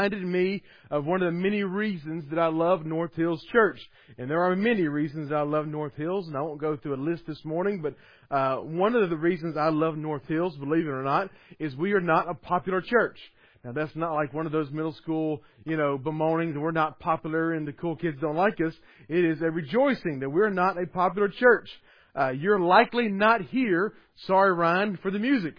reminded me of one of the many reasons that I love North Hills Church. And there are many reasons I love North Hills, and I won't go through a list this morning, but one of the reasons I love North Hills, believe it or not, is we are not a popular church. Now, that's not like one of those middle school, bemoanings that we're not popular and the cool kids don't like us. It is a rejoicing that we're not a popular church. You're likely not here, sorry Ryan, for the music.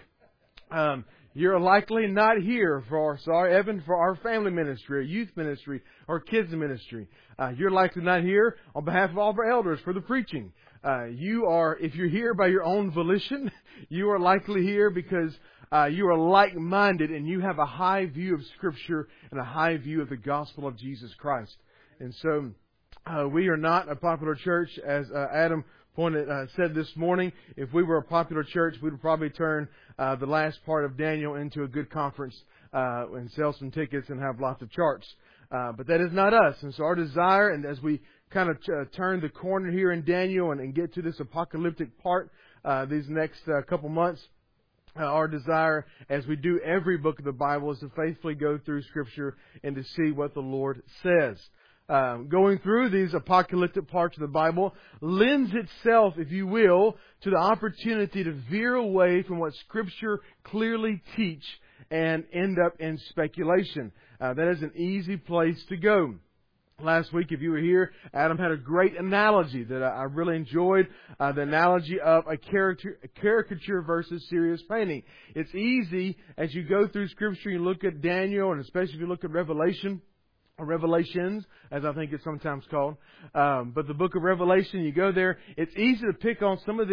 You're likely not here Evan, for our family ministry, or youth ministry, or kids ministry. You're likely not here on behalf of all of our elders for the preaching. If you're here by your own volition, you are likely here because you are like-minded and you have a high view of Scripture and a high view of the gospel of Jesus Christ. And so, we are not a popular church, as Adam said this morning. If we were a popular church, we would probably turn the last part of Daniel into a good conference and sell some tickets and have lots of charts. But that is not us. And so our desire, and as we kind of turn the corner here in Daniel and get to this apocalyptic part these next couple months, our desire, as we do every book of the Bible, is to faithfully go through Scripture and to see what the Lord says. Going through these apocalyptic parts of the Bible lends itself, if you will, to the opportunity to veer away from what Scripture clearly teach and end up in speculation. That is an easy place to go. Last week, if you were here, Adam had a great analogy that I really enjoyed. The analogy of a caricature versus serious painting. It's easy as you go through Scripture, you look at Daniel, and especially if you look at Revelation, or Revelations, as I think it's sometimes called. But the book of Revelation, you go there, it's easy to pick out some of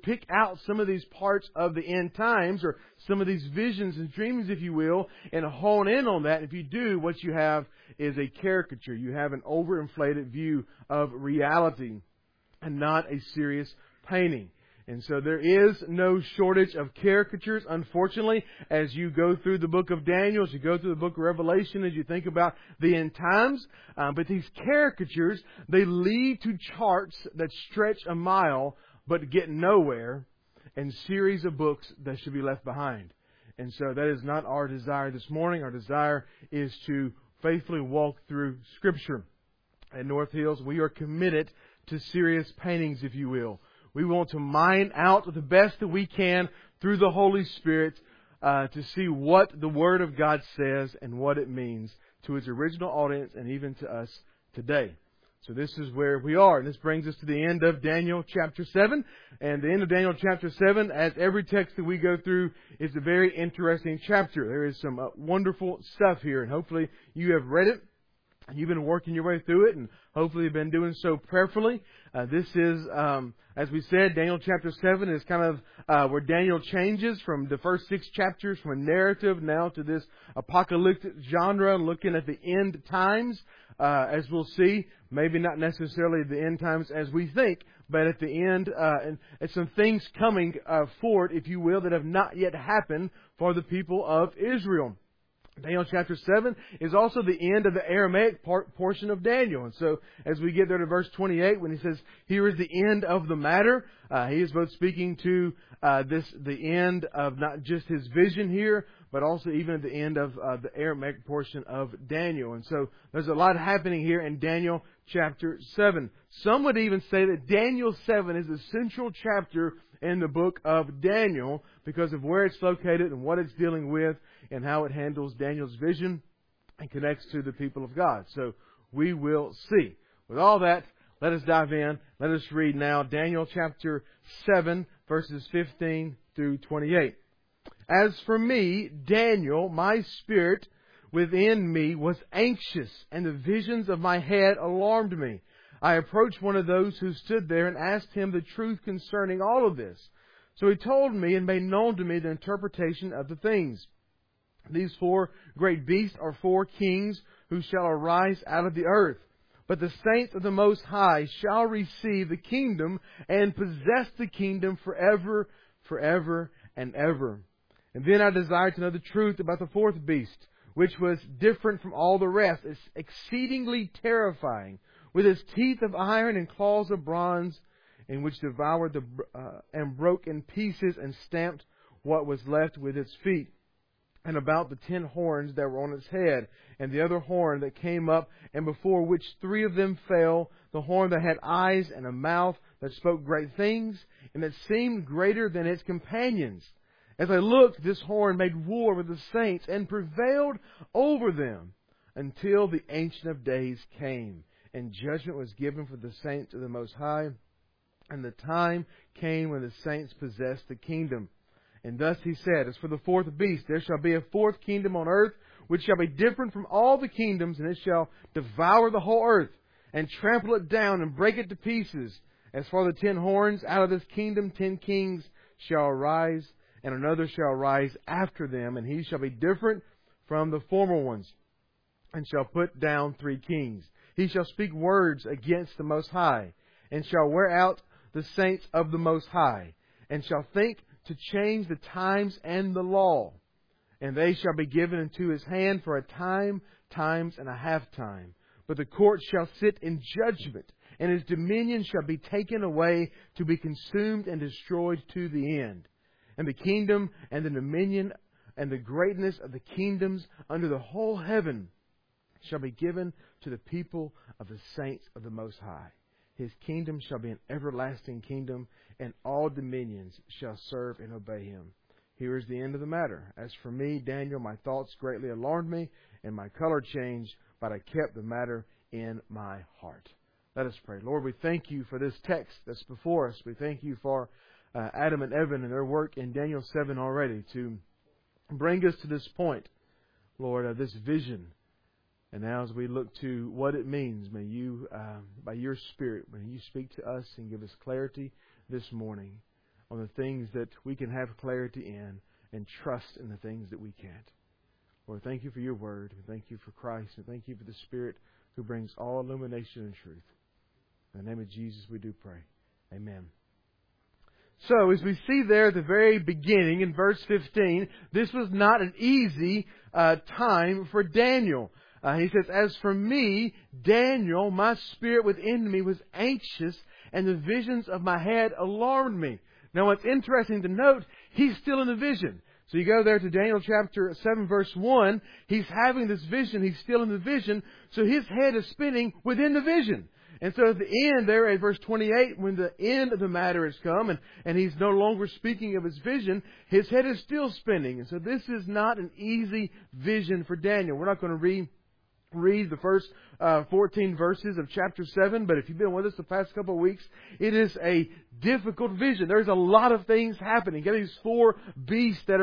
these parts of the end times, or some of these visions and dreams, if you will, and hone in on that. If you do, what you have is a caricature. You have an overinflated view of reality and not a serious painting. And so there is no shortage of caricatures, unfortunately, as you go through the book of Daniel, as you go through the book of Revelation, as you think about the end times. But these caricatures, they lead to charts that stretch a mile but get nowhere, and series of books that should be left behind. And so that is not our desire this morning. Our desire is to faithfully walk through Scripture. At North Hills, we are committed to serious paintings, if you will. We want to mine out the best that we can through the Holy Spirit to see what the Word of God says and what it means to its original audience and even to us today. So this is where we are. And this brings us to the end of Daniel chapter 7. And the end of Daniel chapter 7, as every text that we go through, is a very interesting chapter. There is some wonderful stuff here. And hopefully you have read it. And you've been working your way through it. And hopefully you've been doing so prayerfully. This is, as we said, Daniel chapter 7 is kind of where Daniel changes from the first 6 chapters from a narrative now to this apocalyptic genre, looking at the end times. As we'll see, maybe not necessarily the end times as we think, but at the end, and some things coming forward, if you will, that have not yet happened for the people of Israel. Daniel chapter 7 is also the end of the Aramaic portion of Daniel. And so, as we get there to verse 28, when he says, here is the end of the matter, he is both speaking to the end of not just his vision here, but also even at the end of the Aramaic portion of Daniel. And so, there's a lot happening here in Daniel chapter 7. Some would even say that Daniel 7 is the central chapter in the book of Daniel because of where it's located and what it's dealing with and how it handles Daniel's vision and connects to the people of God. So we will see. With all that, let us dive in. Let us read now Daniel chapter 7, verses 15 through 28. As for me, Daniel, my spirit within me was anxious, and the visions of my head alarmed me. I approached one of those who stood there and asked him the truth concerning all of this. So he told me and made known to me the interpretation of the things. These 4 great beasts are 4 kings who shall arise out of the earth. But the saints of the Most High shall receive the kingdom and possess the kingdom forever, forever and ever. And then I desired to know the truth about the 4th beast, which was different from all the rest. It's exceedingly terrifying, with its teeth of iron and claws of bronze, in which devoured and broke in pieces and stamped what was left with its feet. and about the 10 horns that were on its head, and the other horn that came up, and before which 3 of them fell, the horn that had eyes and a mouth that spoke great things, and that seemed greater than its companions. As I looked, this horn made war with the saints, and prevailed over them, until the Ancient of Days came, and judgment was given for the saints of the Most High, and the time came when the saints possessed the kingdom. And thus he said, As for the 4th beast, there shall be a 4th kingdom on earth, which shall be different from all the kingdoms, and it shall devour the whole earth, and trample it down, and break it to pieces. As for the 10 horns, out of this kingdom 10 kings shall arise, and another shall rise after them, and he shall be different from the former ones, and shall put down 3 kings. He shall speak words against the Most High, and shall wear out the saints of the Most High, and shall think to change the times and the law. And they shall be given into his hand for a time, times, and a half time. But the court shall sit in judgment, and his dominion shall be taken away to be consumed and destroyed to the end. And the kingdom and the dominion and the greatness of the kingdoms under the whole heaven shall be given to the people of the saints of the Most High. His kingdom shall be an everlasting kingdom, and all dominions shall serve and obey him. Here is the end of the matter. As for me, Daniel, my thoughts greatly alarmed me, and my color changed, but I kept the matter in my heart. Let us pray. Lord, we thank you for this text that's before us. We thank you for Adam and Evan and their work in Daniel 7 already to bring us to this point, Lord, of this vision. And now as we look to what it means, may you, by your Spirit, may you speak to us and give us clarity this morning on the things that we can have clarity in, and trust in the things that we can't. Lord, thank you for your word. Thank you for Christ. And thank you for the Spirit who brings all illumination and truth. In the name of Jesus we do pray. Amen. So, as we see there at the very beginning in verse 15, this was not an easy time for Daniel. He says, As for me, Daniel, my spirit within me was anxious, and the visions of my head alarmed me. Now, what's interesting to note, he's still in the vision. So you go there to Daniel chapter 7, verse 1. He's having this vision. He's still in the vision. So his head is spinning within the vision. And so at the end there at verse 28, when the end of the matter has come and he's no longer speaking of his vision, his head is still spinning. And so this is not an easy vision for Daniel. We're not going to read the first 14 verses of chapter 7, but if you've been with us the past couple of weeks, it is a difficult vision. There's a lot of things happening. You got these 4 beasts that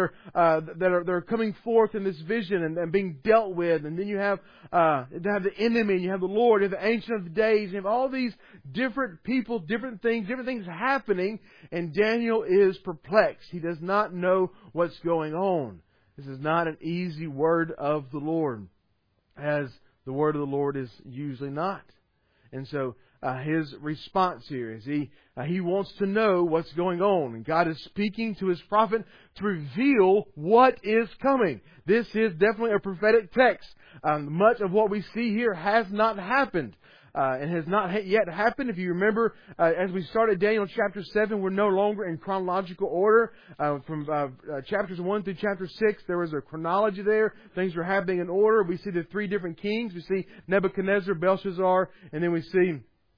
are coming forth in this vision and being dealt with, and then you have the enemy, and you have the Lord, you have the Ancient of Days, you have all these different people, different things happening, and Daniel is perplexed. He does not know what's going on. This is not an easy word of the Lord, as the word of the Lord is usually not. And so his response here is he wants to know what's going on. And God is speaking to his prophet to reveal what is coming. This is definitely a prophetic text. Much of what we see here has not happened. And has not yet happened. If you remember, as we started Daniel chapter 7, we're no longer in chronological order. From chapters 1 through chapter 6, there was a chronology there. Things were happening in order. We see the 3 different kings. We see Nebuchadnezzar, Belshazzar, and then we see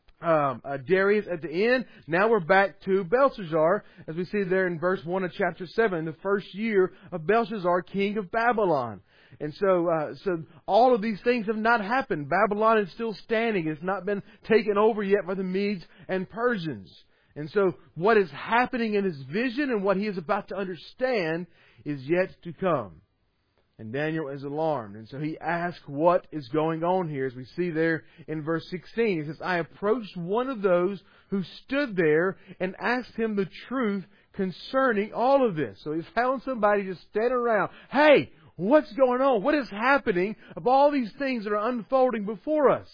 Darius at the end. Now we're back to Belshazzar, as we see there in verse 1 of chapter 7, the first year of Belshazzar, king of Babylon. And so all of these things have not happened. Babylon is still standing. It's not been taken over yet by the Medes and Persians. And so what is happening in his vision and what he is about to understand is yet to come. And Daniel is alarmed. And so he asks what is going on here. As we see there in verse 16, he says, I approached one of those who stood there and asked him the truth concerning all of this. So he found somebody just standing around. Hey! What's going on? What is happening of all these things that are unfolding before us?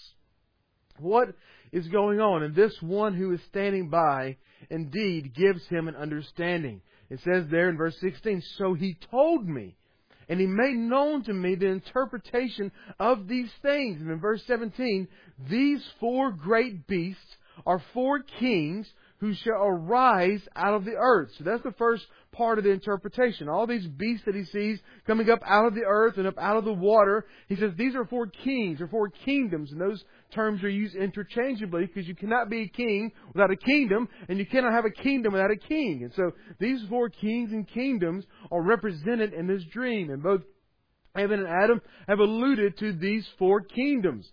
What is going on? And this one who is standing by indeed gives him an understanding. It says there in verse 16, So he told me, and he made known to me the interpretation of these things. And in verse 17, These 4 great beasts are 4 kings who shall arise out of the earth. So that's the first part of the interpretation. All these beasts that he sees coming up out of the earth and up out of the water, he says these are 4 kings or 4 kingdoms. And those terms are used interchangeably because you cannot be a king without a kingdom, and you cannot have a kingdom without a king. And so these 4 kings and kingdoms are represented in this dream. And both Evan and Adam have alluded to these 4 kingdoms.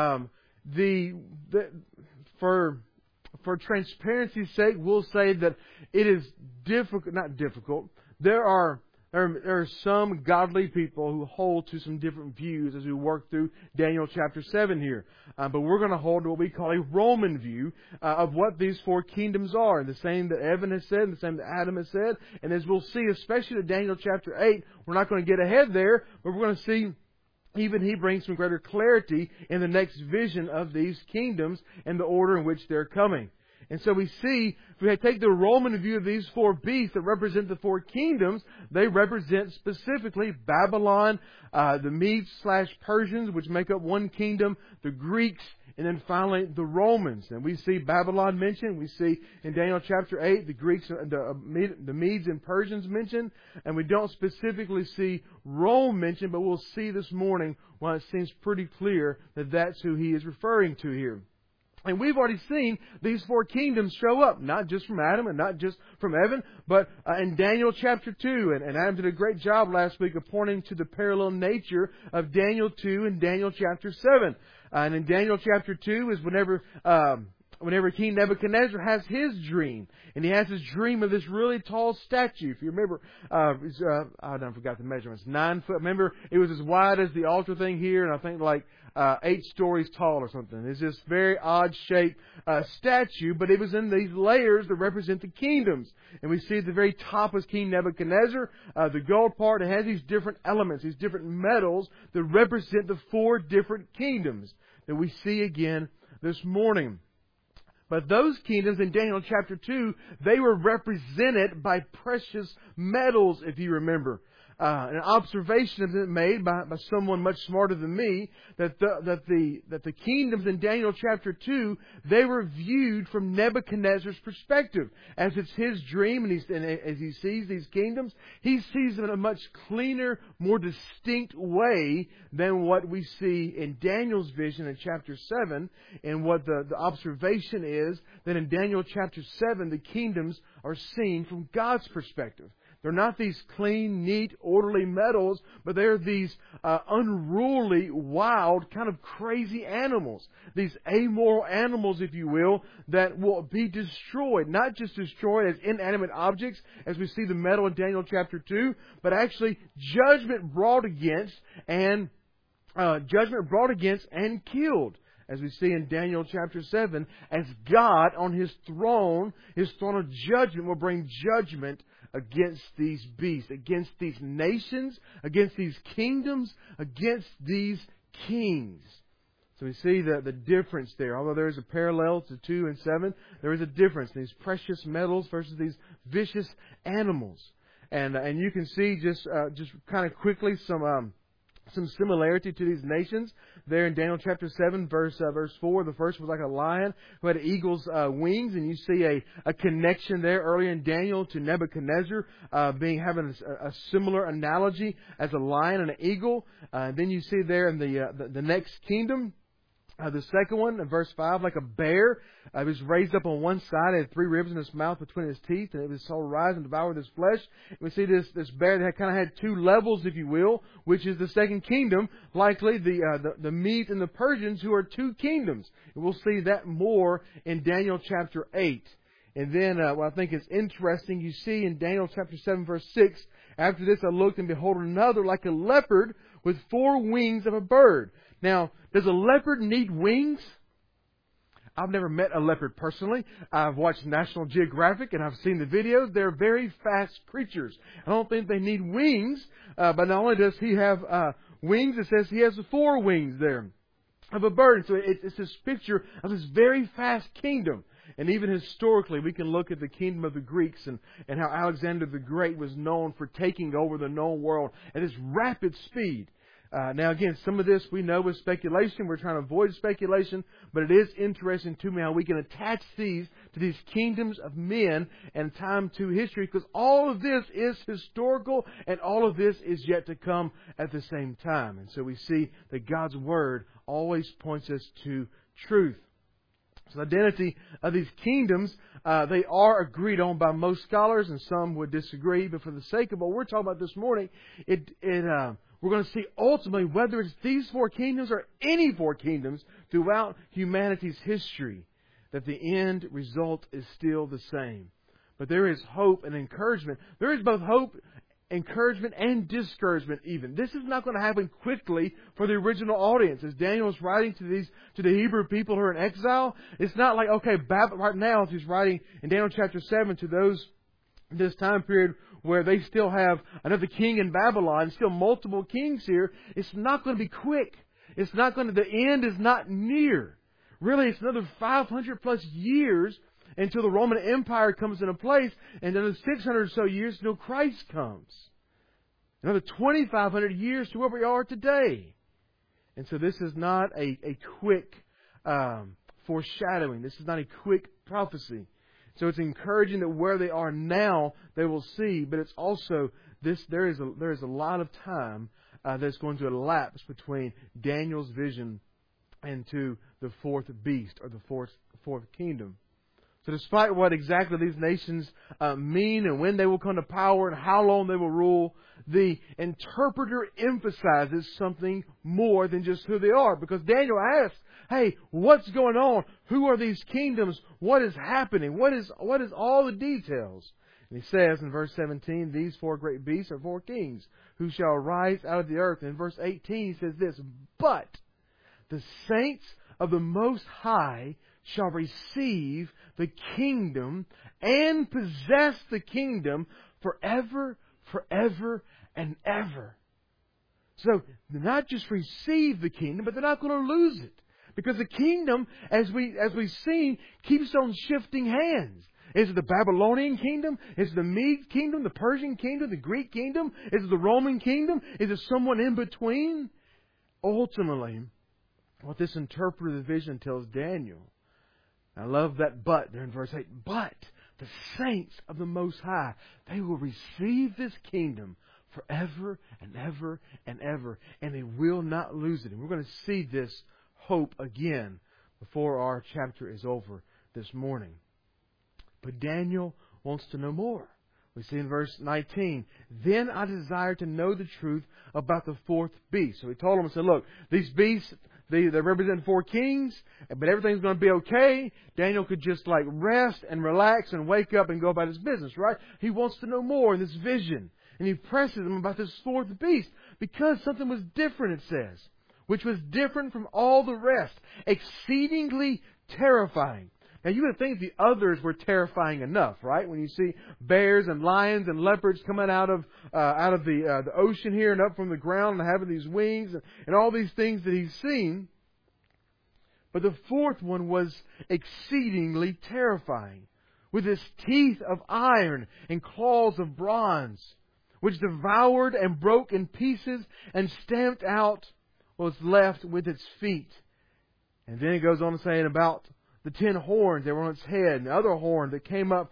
For transparency's sake, we'll say that it is not difficult. There are some godly people who hold to some different views as we work through Daniel chapter 7 here. But we're going to hold to what we call a Roman view of what these 4 kingdoms are. The same that Evan has said, and the same that Adam has said. And as we'll see, especially in Daniel chapter 8, we're not going to get ahead there, but we're going to see even he brings some greater clarity in the next vision of these kingdoms and the order in which they're coming. And so we see, if we take the Roman view of these 4 beasts that represent the 4 kingdoms, they represent specifically Babylon, the Medes/Persians, which make up one kingdom, the Greeks, and then finally the Romans. And we see Babylon mentioned. We see in Daniel chapter 8 the Greeks, the Medes and Persians mentioned. And we don't specifically see Rome mentioned, but we'll see this morning why it seems pretty clear that that's who he is referring to here. And we've already seen these 4 kingdoms show up, not just from Adam and not just from Evan, but in Daniel chapter 2. And Adam did a great job last week of pointing to the parallel nature of Daniel 2 and Daniel chapter 7. And in Daniel chapter 2 is whenever King Nebuchadnezzar has his dream. And he has his dream of this really tall statue. If you remember, I forgot the measurements. 9 foot. Remember, it was as wide as the altar thing here, and I think like 8 stories tall or something. It's this very odd shaped statue, but it was in these layers that represent the kingdoms. And we see at the very top is King Nebuchadnezzar. The gold part, it has these different elements, these different metals that represent the 4 different kingdoms that we see again this morning. But those kingdoms in Daniel chapter 2, they were represented by precious metals, if you remember. An observation has been made by someone much smarter than me that the kingdoms in Daniel chapter 2, they were viewed from Nebuchadnezzar's perspective. As it's his dream and as he sees these kingdoms, he sees them in a much cleaner, more distinct way than what we see in Daniel's vision in chapter 7. And what the observation is that in Daniel chapter 7, the kingdoms are seen from God's perspective. They're not these clean, neat, orderly metals, but they're these unruly, wild, kind of crazy animals. These amoral animals, if you will, that will be destroyed. Not just destroyed as inanimate objects, as we see the metal in Daniel chapter 2, but actually judgment brought against and killed. As we see in Daniel chapter 7, as God on His throne of judgment will bring judgment against these beasts, against these nations, against these kingdoms, against these kings. So we see the difference there. Although there is a parallel to 2 and 7, there is a difference. These precious metals versus these vicious animals. And you can see just kind of quickly some similarity to these nations. There in Daniel chapter 7, verse 4, the first was like a lion who had eagle's wings, and you see a connection there earlier in Daniel to Nebuchadnezzar having a similar analogy as a lion and an eagle. Then you see there in the next kingdom, the second one, in verse 5, like a bear. It was raised up on one side. It had 3 ribs in its mouth between its teeth, and it was so rise and devour this flesh. And we see this bear that kind of had 2 levels, if you will, which is the second kingdom, likely the Medes and the Persians, who are 2 kingdoms. And we'll see that more in Daniel chapter 8. And then what I think is interesting, you see in Daniel chapter 7, verse 6, after this I looked and behold another like a leopard with 4 wings of a bird. Now, does a leopard need wings? I've never met a leopard personally. I've watched National Geographic and I've seen the videos. They're very fast creatures. I don't think they need wings. But not only does he have wings, it says he has 4 wings there of a bird. So it's this picture of this very fast kingdom. And even historically, we can look at the kingdom of the Greeks and how Alexander the Great was known for taking over the known world at this rapid speed. Now again, some of this we know is speculation. We're trying to avoid speculation, but it is interesting to me how we can attach these to these kingdoms of men and time to history, because all of this is historical and all of this is yet to come at the same time. And so we see that God's Word always points us to truth. So the identity of these kingdoms, they are agreed on by most scholars, and some would disagree. But for the sake of what we're talking about this morning, we're going to see ultimately whether it's these four kingdoms or any four kingdoms throughout humanity's history, that the end result is still the same. But there is hope and encouragement. There is both hope, encouragement, and discouragement even. This is not going to happen quickly for the original audience. As Daniel is writing to the Hebrew people who are in exile, it's not like, okay, right now, as he's writing in Daniel chapter 7 to those this time period where they still have another king in Babylon, still multiple kings here, it's not going to be quick. The end is not near. Really, it's another 500 plus years until the Roman Empire comes into place, and another 600 or so years until Christ comes. Another 2,500 years to where we are today. And so this is not a quick foreshadowing. This is not a quick prophecy. So it's encouraging that where they are now, they will see. But it's also there is a lot of time that's going to elapse between Daniel's vision and to the fourth beast, or the fourth kingdom. So despite what exactly these nations mean and when they will come to power and how long they will rule, the interpreter emphasizes something more than just who they are. Because Daniel asks, hey, what's going on? Who are these kingdoms? What is happening? What is all the details? And he says in verse 17, these four great beasts are four kings who shall arise out of the earth. And in verse 18 he says this, but the saints of the Most High shall receive the kingdom and possess the kingdom forever, forever, and ever. So, not just receive the kingdom, but they're not going to lose it. Because the kingdom, as we've seen, keeps on shifting hands. Is it the Babylonian kingdom? Is it the Mede kingdom, the Persian kingdom, the Greek kingdom? Is it the Roman kingdom? Is it someone in between? Ultimately, what this interpreter of the vision tells Daniel, I love that but there in verse 8. But the saints of the Most High, they will receive this kingdom forever and ever and ever, and they will not lose it. And we're going to see this hope again before our chapter is over this morning. But Daniel wants to know more. We see in verse 19, then I desire to know the truth about the fourth beast. So he told him and said, look, these beasts, they represent four kings, but everything's going to be okay. Daniel could just rest and relax and wake up and go about his business, right? He wants to know more in this vision. And he presses him about this fourth beast because something was different, it says, which was different from all the rest, exceedingly terrifying. Now, you would think the others were terrifying enough, right? When you see bears and lions and leopards coming out of the ocean here and up from the ground and having these wings and all these things that he's seen. But the fourth one was exceedingly terrifying, with its teeth of iron and claws of bronze, which devoured and broke in pieces and stamped out what was left with its feet. And then it goes on to say about the 10 horns that were on its head, and the other horn that came up,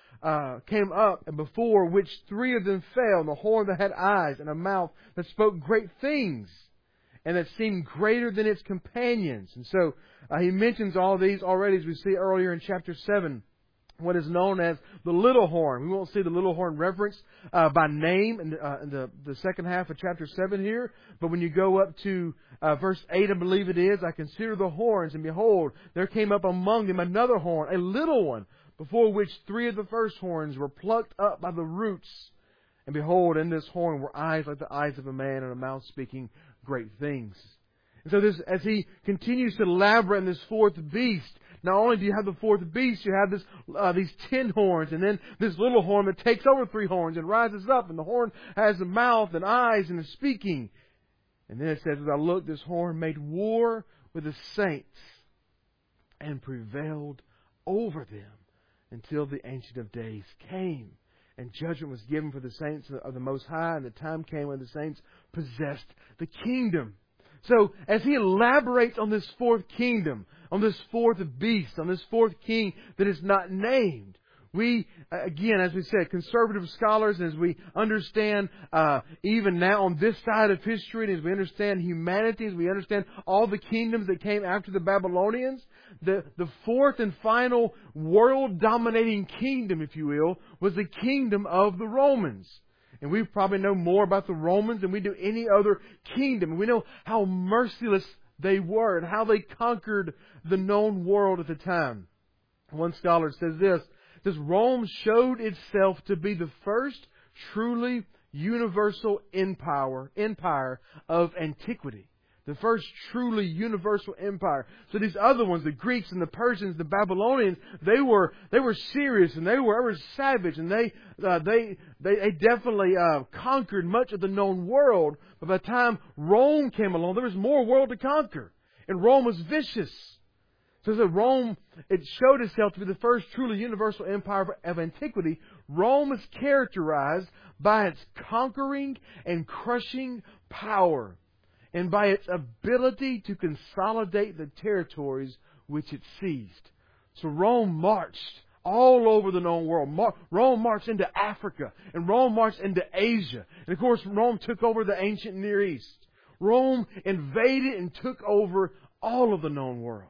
and before which 3 of them fell, and the horn that had eyes and a mouth that spoke great things, and that seemed greater than its companions. And so he mentions all these already, as we see earlier in chapter 7. What is known as the little horn. We won't see the little horn referenced by name in the second half of chapter 7 here. But when you go up to verse 8, I believe it is, I consider the horns, and behold, there came up among them another horn, a little one, before which 3 of the first horns were plucked up by the roots. And behold, in this horn were eyes like the eyes of a man, and a mouth speaking great things. And so this, as he continues to elaborate on this fourth beast, not only do you have the fourth beast, you have these 10 horns, and then this little horn that takes over 3 horns and rises up, and the horn has a mouth and eyes and is speaking. And then it says, as I looked, this horn made war with the saints and prevailed over them until the Ancient of Days came. and judgment was given for the saints of the Most High, and the time came when the saints possessed the kingdom. So, as he elaborates on this fourth kingdom, on this fourth beast, on this fourth king that is not named, we, again, as we said, conservative scholars, as we understand even now on this side of history, and as we understand humanity, as we understand all the kingdoms that came after the Babylonians, the fourth and final world-dominating kingdom, if you will, was the kingdom of the Romans. And we probably know more about the Romans than we do any other kingdom. We know how merciless they were and how they conquered the known world at the time. One scholar says this, Rome showed itself to be the first truly universal empire of antiquity. The first truly universal empire. So these other ones, the Greeks and the Persians, the Babylonians, they were serious and they were savage, and they definitely conquered much of the known world. But by the time Rome came along, there was more world to conquer, and Rome was vicious. So Rome, it showed itself to be the first truly universal empire of antiquity. Rome is characterized by its conquering and crushing power, and by its ability to consolidate the territories which it seized. So Rome marched all over the known world. Rome marched into Africa, and Rome marched into Asia. And of course, Rome took over the ancient Near East. Rome invaded and took over all of the known world.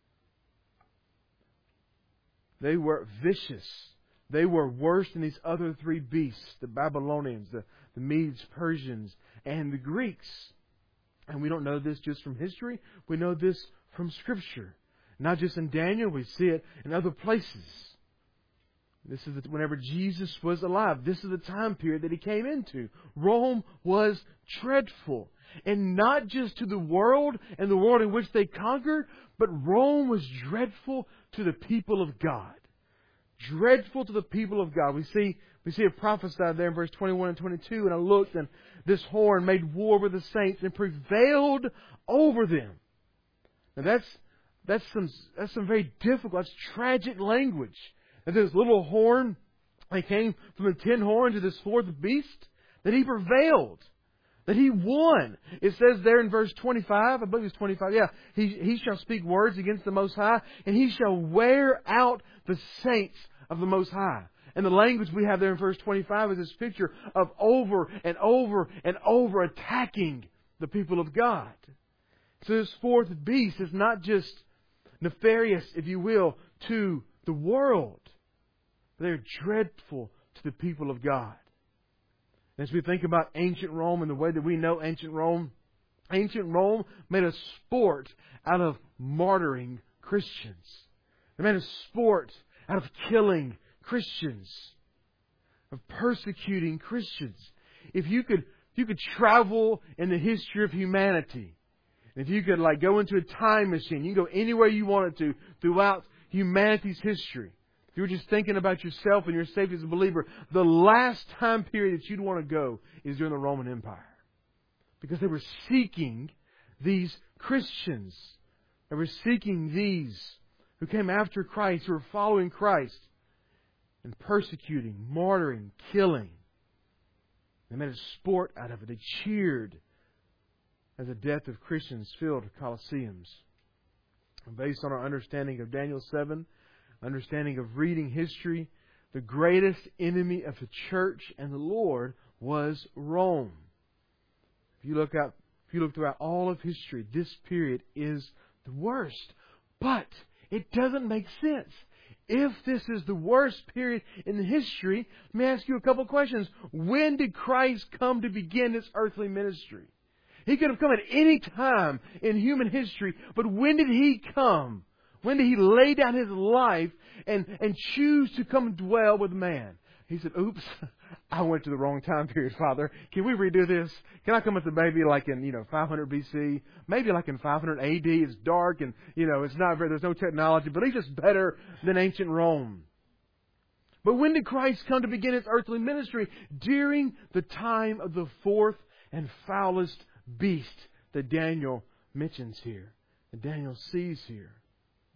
They were vicious. They were worse than these other three beasts, the Babylonians, the Medes, Persians, and the Greeks. And we don't know this just from history. We know this from Scripture. Not just in Daniel, we see it in other places. This is whenever Jesus was alive. This is the time period that He came into. Rome was dreadful. And not just to the world and the world in which they conquered, but Rome was dreadful to the people of God. Dreadful to the people of God. We see it prophesied there in verse 21 and 22. And I looked, and this horn made war with the saints and prevailed over them. Now that's some very difficult, that's tragic language. And this little horn, they came from the 10 horns of this fourth beast, that he prevailed. That he won. It says there in verse 25, I believe it's 25, He shall speak words against the Most High, and he shall wear out the saints of the Most High. And the language we have there in verse 25 is this picture of over and over and over attacking the people of God. So this fourth beast is not just nefarious, if you will, to the world. They're dreadful to the people of God. As we think about ancient Rome and the way that we know ancient Rome made a sport out of martyring Christians. They made a sport out of killing Christians, of persecuting Christians. If you could travel in the history of humanity, if you could go into a time machine, you can go anywhere you wanted to throughout humanity's history. If you were just thinking about yourself and your safety as a believer, the last time period that you'd want to go is during the Roman Empire. Because they were seeking these Christians. They were seeking these who came after Christ, who were following Christ, and persecuting, martyring, killing. They made a sport out of it. They cheered as the death of Christians filled Colosseums. And based on our understanding of Daniel 7, understanding of reading history, the greatest enemy of the church and the Lord was Rome. If you look throughout all of history, this period is the worst. But it doesn't make sense. If this is the worst period in the history, let me ask you a couple questions. When did Christ come to begin His earthly ministry? He could have come at any time in human history, but when did He come? When did He lay down His life and choose to come and dwell with man? He said, oops, I went to the wrong time period, Father. Can we redo this? Can I come as a baby in 500 BC? Maybe in 500 AD. It's dark and, it's not very, there's no technology, but at least it's better than ancient Rome. But when did Christ come to begin His earthly ministry? During the time of the fourth and foulest beast that Daniel mentions here, that Daniel sees here.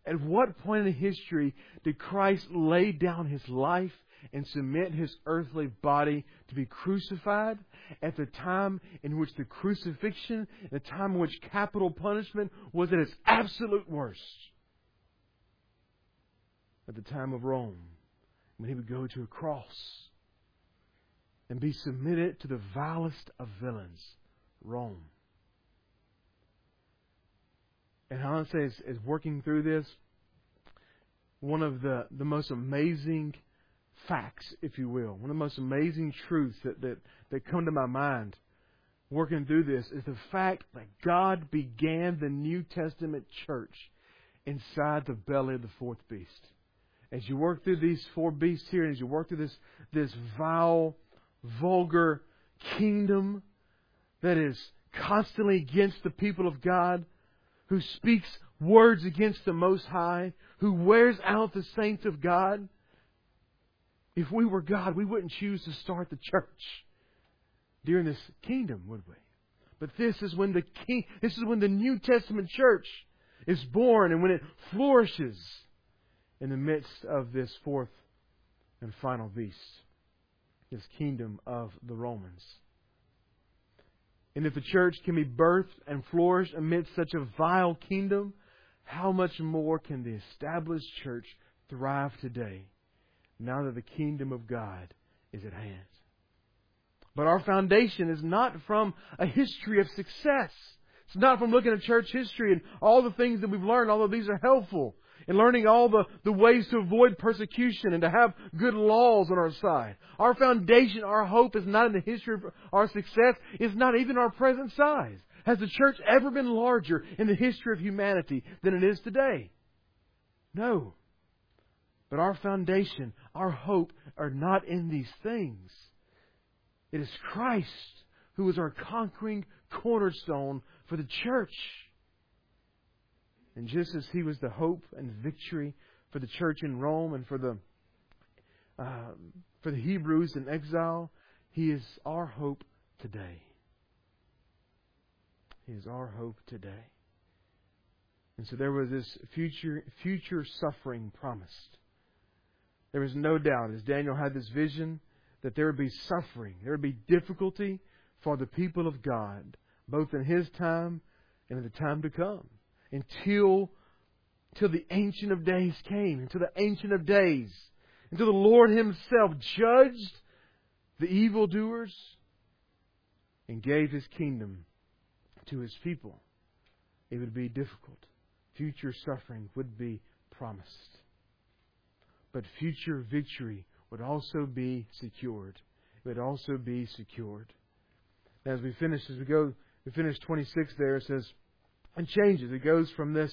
At what point in history did Christ lay down His life and submit His earthly body to be crucified? At the time in which the crucifixion, the time in which capital punishment was at its absolute worst. At the time of Rome, when He would go to a cross and be submitted to the vilest of villains, Rome. And honestly, as working through this, one of the most amazing facts, if you will, one of the most amazing truths that come to my mind working through this is the fact that God began the New Testament church inside the belly of the fourth beast. As you work through these four beasts here, and as you work through this vile, vulgar kingdom that is constantly against the people of God, who speaks words against the Most High, who wears out the saints of God. If we were God, we wouldn't choose to start the church during this kingdom, would we? But this is when the New Testament church is born, and when it flourishes in the midst of this fourth and final beast, this kingdom of the Romans. And if the church can be birthed and flourish amidst such a vile kingdom, how much more can the established church thrive today, now that the kingdom of God is at hand? But our foundation is not from a history of success. It's not from looking at church history and all the things that we've learned, although these are helpful, and learning all the ways to avoid persecution and to have good laws on our side. Our foundation, our hope is not in the history of our success. It's not even our present size. Has the church ever been larger in the history of humanity than it is today? No. But our foundation, our hope are not in these things. It is Christ who is our conquering cornerstone for the church. And just as He was the hope and victory for the church in Rome and for the Hebrews in exile, He is our hope today. He is our hope today. And so there was this future suffering promised. There was no doubt, as Daniel had this vision, that there would be suffering, there would be difficulty for the people of God, both in His time and in the time to come. Until the Ancient of Days came, until the Ancient of Days, until the Lord Himself judged the evildoers and gave His kingdom to His people. It would be difficult. Future suffering would be promised. But future victory would also be secured. It would also be secured. As we finish 26 there, it says, and changes. It goes from this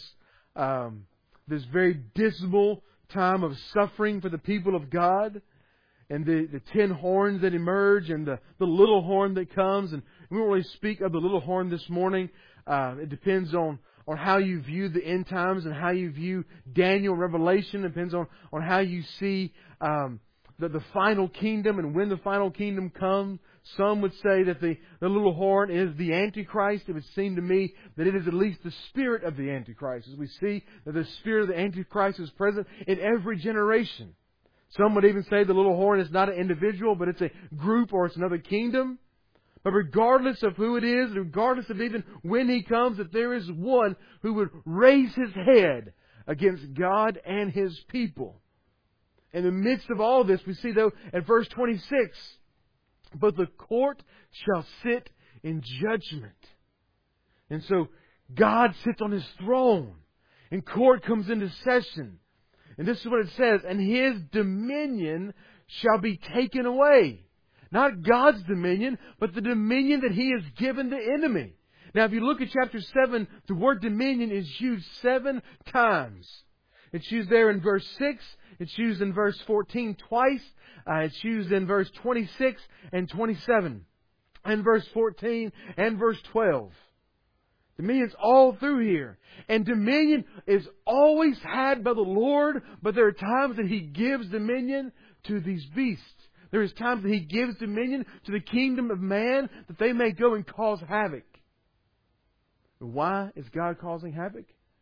very dismal time of suffering for the people of God, and the 10 horns that emerge, and the little horn that comes. And we won't really speak of the little horn this morning. It depends on how you view the end times and how you view Daniel and Revelation. It depends on how you see the final kingdom and when the final kingdom comes. Some would say that the little horn is the Antichrist. It would seem to me that it is at least the spirit of the Antichrist, as we see that the spirit of the Antichrist is present in every generation. Some would even say the little horn is not an individual, but it's a group or it's another kingdom. But regardless of who it is, regardless of even when He comes, that there is one who would raise his head against God and His people. In the midst of all this, we see though at verse 26, but the court shall sit in judgment. And so God sits on His throne, and court comes into session. And this is what it says, and His dominion shall be taken away. Not God's dominion, but the dominion that He has given the enemy. Now, if you look at chapter 7, the word dominion is used 7 times. It's used there in verse 6. It's used in verse 14 twice. It's used in verse 26 and 27. And verse 14 and verse 12. Dominion's all through here. And dominion is always had by the Lord, but there are times that He gives dominion to these beasts. There is times that He gives dominion to the kingdom of man that they may go and cause havoc. Why is God causing havoc?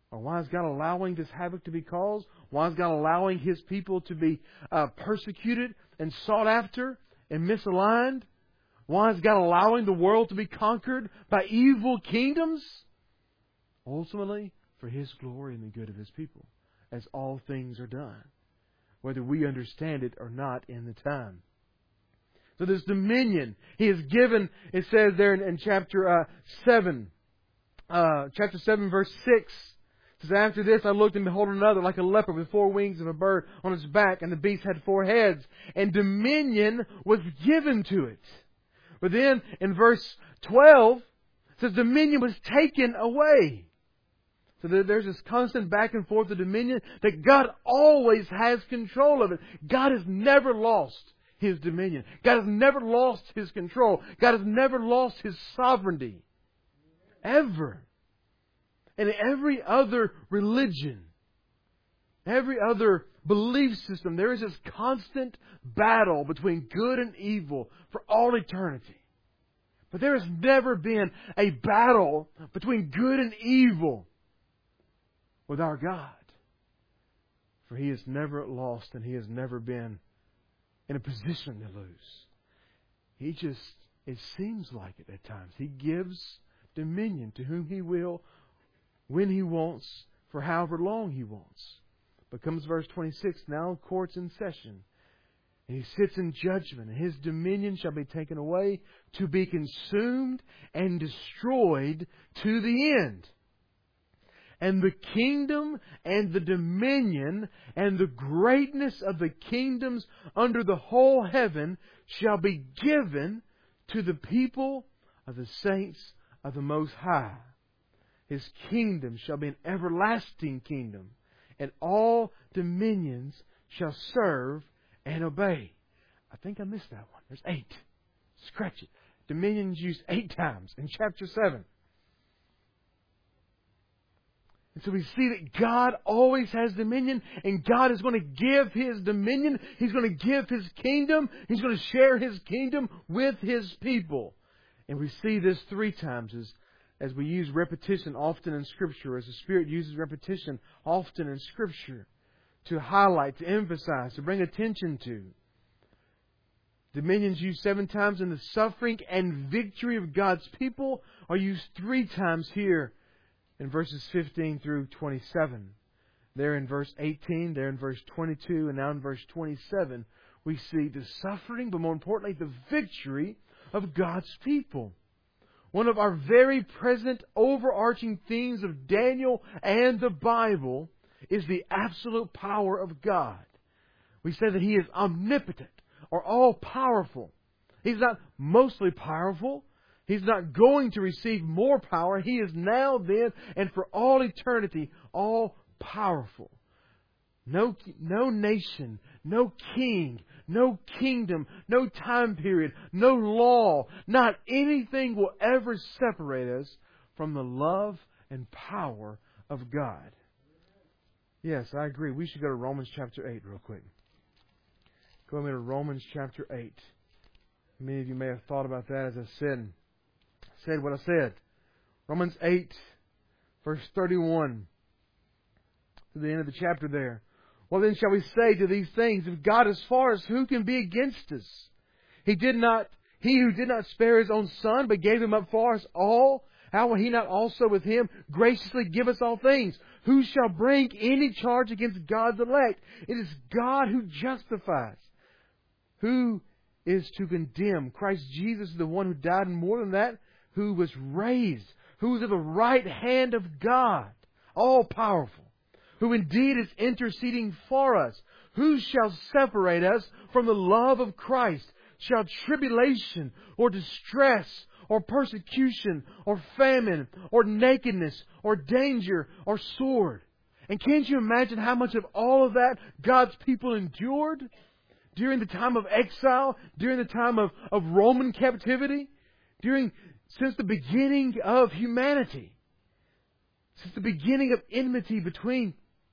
Or why is God allowing this havoc to be caused? Why is God allowing His people to be persecuted and sought after and misaligned? Why is God allowing the world to be conquered by evil kingdoms? Ultimately, for His glory and the good of His people, as all things are done, whether we understand it or not in the time. So this dominion He has given, it says there in chapter 7, verse 6, it says, after this I looked and behold another like a leopard with 4 wings of a bird on its back, and the beast had 4 heads, and dominion was given to it. But then in verse 12, it says dominion was taken away. So there's this constant back and forth of dominion, that God always has control of it. God has never lost His dominion. God has never lost His control. God has never lost His sovereignty. Ever. And every other religion, every other belief system, there is this constant battle between good and evil for all eternity. But there has never been a battle between good and evil with our God. For He has never lost, and He has never been in a position to lose. He just, it seems like it at times, He gives dominion to whom He will, when He wants, for however long He wants. But comes verse 26, now court's in session. And He sits in judgment, and His dominion shall be taken away, to be consumed and destroyed to the end. And the kingdom and the dominion and the greatness of the kingdoms under the whole heaven shall be given to the people of the saints of the Most High. His kingdom shall be an everlasting kingdom, and all dominions shall serve and obey. I think I missed that one. There's 8. Scratch it. Dominion's used 8 times in chapter 7. And so we see that God always has dominion, and God is going to give His dominion. He's going to give His kingdom. He's going to share His kingdom with His people. And we see this 3 times as we use repetition often in Scripture, as the Spirit uses repetition often in Scripture to highlight, to emphasize, to bring attention to. Dominions used 7 times in the suffering and victory of God's people are used 3 times here in verses 15 through 27. There in verse 18, there in verse 22, and now in verse 27, we see the suffering, but more importantly, the victory of God's people. One of our very present overarching themes of Daniel and the Bible is the absolute power of God. We say that He is omnipotent or all-powerful. He's not mostly powerful. He's not going to receive more power. He is now, then, and for all eternity, all-powerful. No nation, no king, no kingdom, no time period, no law, not anything will ever separate us from the love and power of God. Yes, I agree. We should go to Romans chapter 8 real quick. Go with me to Romans chapter 8. Many of you may have thought about that as I said what I said. Romans 8, verse 31. To the end of the chapter there. What then shall we say to these things? If God is for us, who can be against us? He who did not spare His own Son, but gave Him up for us all, how will He not also with Him graciously give us all things? Who shall bring any charge against God's elect? It is God who justifies. Who is to condemn? Christ Jesus is the one who died, and more than that, who was raised, who is at the right hand of God, all powerful, who indeed is interceding for us. Who shall separate us from the love of Christ? Shall tribulation or distress or persecution or famine or nakedness or danger or sword? And can't you imagine how much of all of that God's people endured during the time of exile, during the time of Roman captivity, since the beginning of humanity, since the beginning of enmity between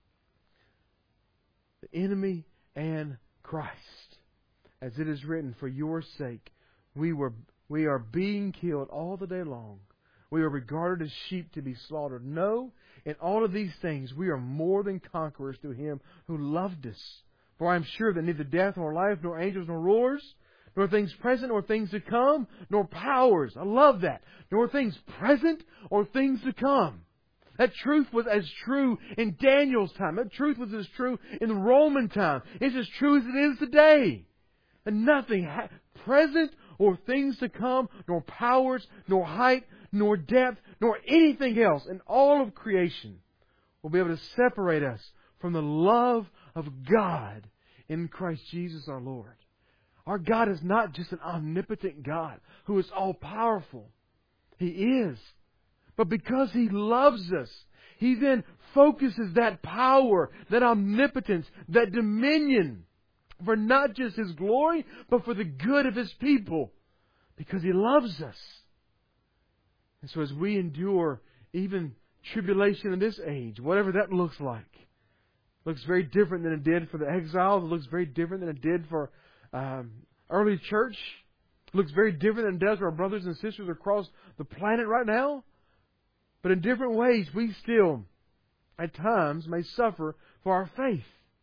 the enemy and Christ. As it is written, for your sake we are being killed all the day long. We are regarded as sheep to be slaughtered. No, in all of these things we are more than conquerors through Him who loved us. For I am sure that neither death nor life, nor angels nor rulers, nor things present nor things to come, nor powers. I love that. Nor things present or things to come. That truth was as true in Daniel's time. That truth was as true in Roman time. It's as true as it is today. And nothing present or things to come, nor powers, nor height, nor depth, nor anything else in all of creation will be able to separate us from the love of God in Christ Jesus our Lord. Our God is not just an omnipotent God who is all-powerful. He is. But because He loves us, He then focuses that power, that omnipotence, that dominion for not just His glory, but for the good of His people. Because He loves us. And so as we endure even tribulation in this age, whatever that looks like, looks very different than it did for the exiles. It looks very different than it did for early church. It looks very different than it does for our brothers and sisters across the planet right now. But in different ways, we still, at times, may suffer for our faith.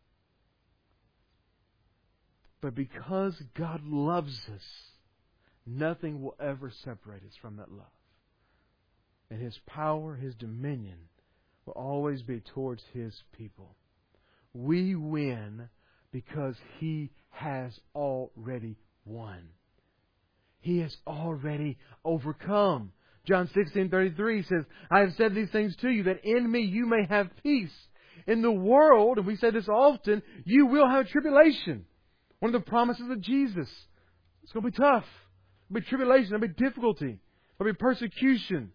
But because God loves us, nothing will ever separate us from that love. And His power, His dominion, will always be towards His people. We win because He has already won. He has already overcome. John 16:33 says, I have said these things to you, that in me you may have peace. In the world, and we say this often, you will have tribulation. One of the promises of Jesus. It's going to be tough. It'll be tribulation. It'll be difficulty. It'll be persecution.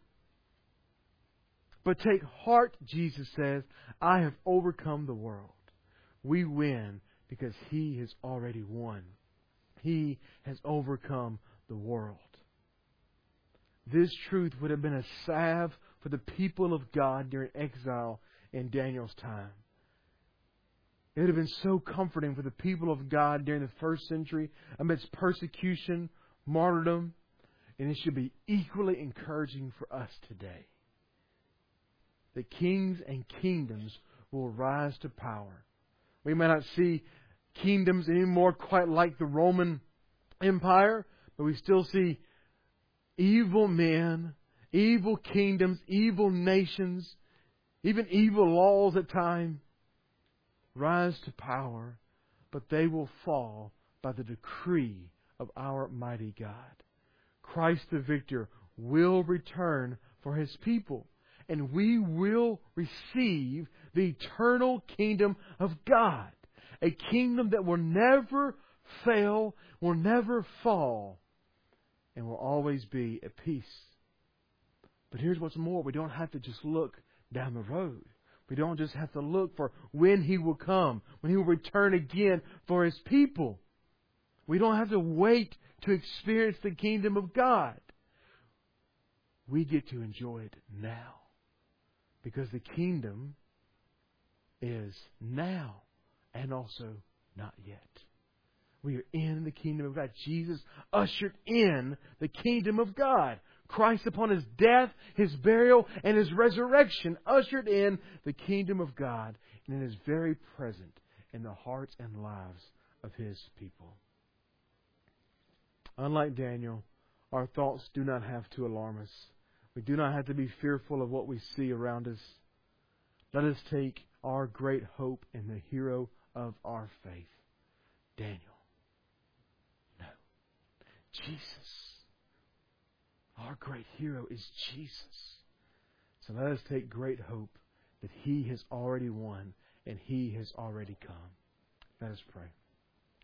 But take heart, Jesus says, I have overcome the world. We win because He has already won. He has overcome the world. This truth would have been a salve for the people of God during exile in Daniel's time. It would have been so comforting for the people of God during the first century amidst persecution, martyrdom, and it should be equally encouraging for us today. The kings and kingdoms will rise to power. We may not see kingdoms anymore quite like the Roman Empire, but we still see evil men, evil kingdoms, evil nations, even evil laws at times rise to power, but they will fall by the decree of our mighty God. Christ the victor will return for His people, and we will receive the eternal kingdom of God, a kingdom that will never fail, will never fall, and will always be at peace. But here's what's more. We don't have to just look down the road. We don't just have to look for when He will come, when He will return again for His people. We don't have to wait to experience the kingdom of God. We get to enjoy it now. Because the kingdom is now and also not yet. We are in the kingdom of God. Jesus ushered in the kingdom of God. Christ, upon His death, His burial, and His resurrection, ushered in the kingdom of God, and it is very present in the hearts and lives of His people. Unlike Daniel, our thoughts do not have to alarm us. We do not have to be fearful of what we see around us. Let us take our great hope in the hero of our faith, Daniel. No, Jesus. Our great hero is Jesus. So let us take great hope that He has already won and He has already come. Let us pray.